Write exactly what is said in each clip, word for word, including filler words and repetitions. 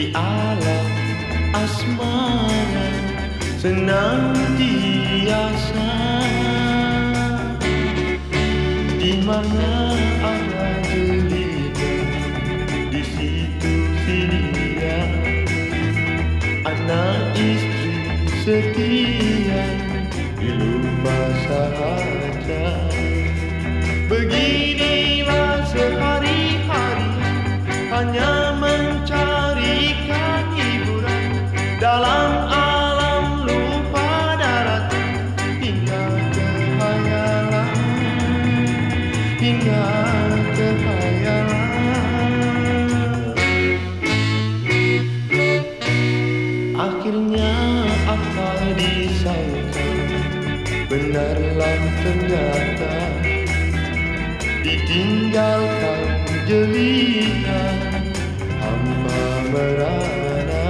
di alam asmara senantiasa, di mana ada jelita, di situ sedia anak istri setia, dilupa sahaja. Beginilah sehari-hari, hanya mencarikan hiburan dalam alam lupa daratan, hingga kehayalan, hingga kehayalan. Akhirnya apa disangka benarlah ternyata, ditinggalkan jelita hamba merana.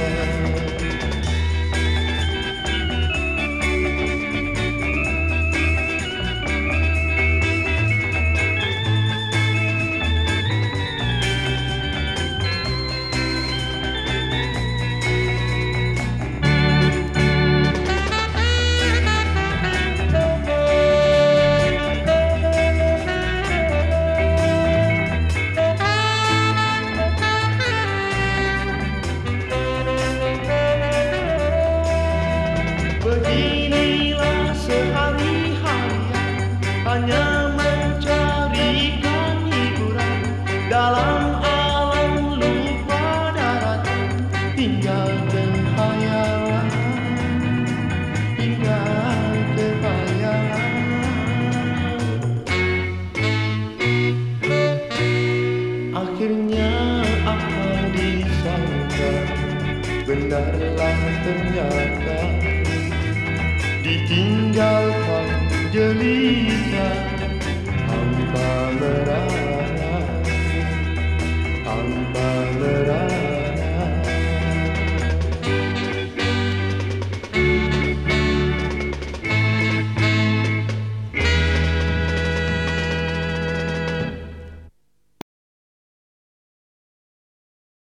Beginilah sehari-hari, hanya mencarikan hiburan dalam alam lupa daratan, hingga kehayalan, hingga kehayalan. Akhirnya apa disangka benarlah ternyata, ditinggalkan jelita